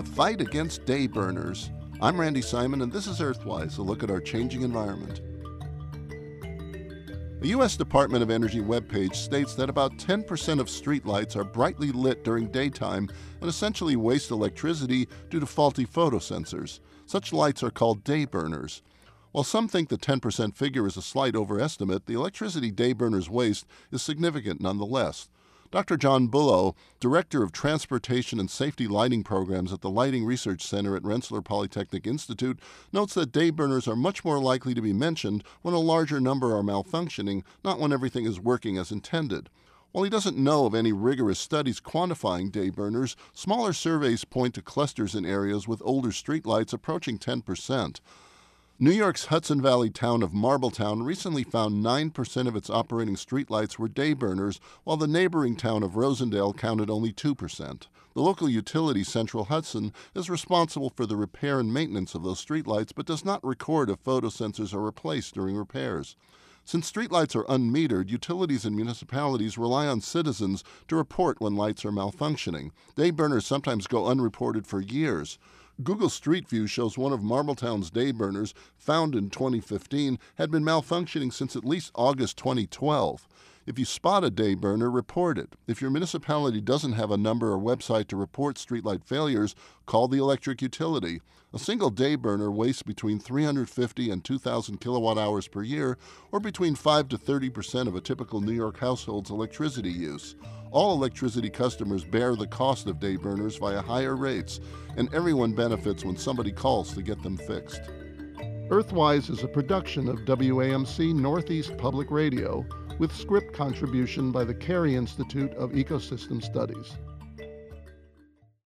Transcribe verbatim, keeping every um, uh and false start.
fight against day burners. I'm Randy Simon, and this is Earthwise, a look at our changing environment. The U S Department of Energy webpage states that about ten percent of streetlights are brightly lit during daytime and essentially waste electricity due to faulty photosensors. Such lights are called day burners. While some think the ten percent figure is a slight overestimate, the electricity day burners waste is significant nonetheless. Doctor John Bullough, Director of Transportation and Safety Lighting Programs at the Lighting Research Center at Rensselaer Polytechnic Institute, notes that day burners are much more likely to be mentioned when a larger number are malfunctioning, not when everything is working as intended. While he doesn't know of any rigorous studies quantifying day burners, smaller surveys point to clusters in areas with older streetlights approaching ten percent. New York's Hudson Valley town of Marbletown recently found nine percent of its operating streetlights were day burners, while the neighboring town of Rosendale counted only two percent. The local utility, Central Hudson, is responsible for the repair and maintenance of those streetlights, but does not record if photosensors are replaced during repairs. Since streetlights are unmetered, utilities and municipalities rely on citizens to report when lights are malfunctioning. Day burners sometimes go unreported for years. Google Street View shows one of Marbletown's day burners, found in twenty fifteen, had been malfunctioning since at least August twenty twelve. If you spot a day burner, report it. If your municipality doesn't have a number or website to report streetlight failures, call the electric utility. A single day burner wastes between three hundred fifty and two thousand kilowatt hours per year, or between five to thirty percent of a typical New York household's electricity use. All electricity customers bear the cost of day burners via higher rates, and everyone benefits when somebody calls to get them fixed. Earthwise is a production of W A M C Northeast Public Radio, with script contribution by the Carey Institute of Ecosystem Studies.